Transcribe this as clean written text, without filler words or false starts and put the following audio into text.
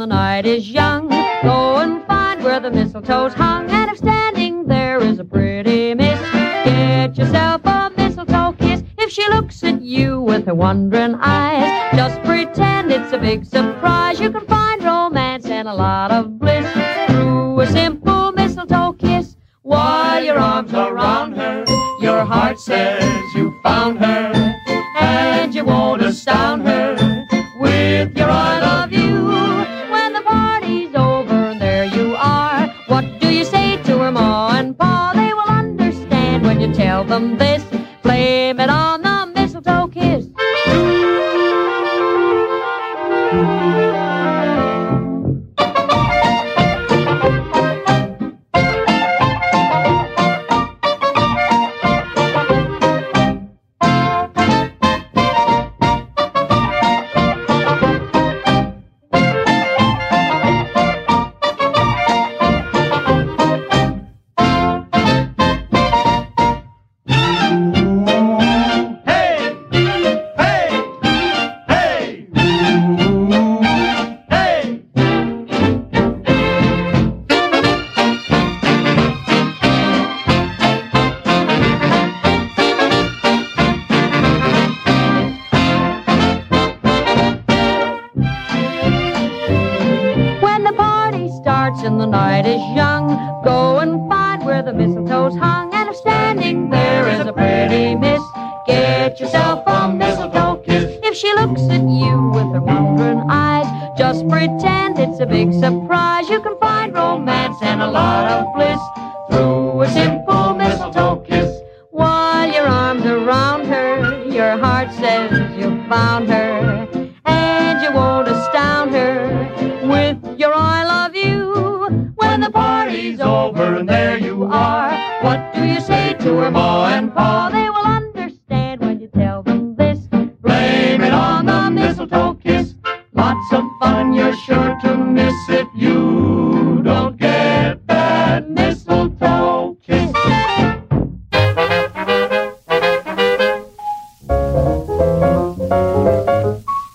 night is young, go and find where the mistletoe's hung. And if standing there is a pretty miss, get yourself a mistletoe kiss. If she looks at you with her wondering eyes, just pretend it's a big surprise. You can find romance and a lot of bliss through a simple mistletoe kiss. While your arms are around her, your heart says you found her, and you won't astound her with your I love you. When the party's over and there you are, what do you say to her ma and pa? They will understand when you tell them this. Blame it on the mistletoe kiss. And the night is young, go and find where the mistletoe's hung. And if standing there is a pretty miss, get yourself a mistletoe kiss. If she looks at you with her wondering eyes, just pretend it's a big surprise. You can find romance and a lot of bliss through a simple mistletoe kiss. While your arms are around her, your heart says you found her, and you won't astound her with your I love you. When the party's over and there you are, what do you say to her ma and pa?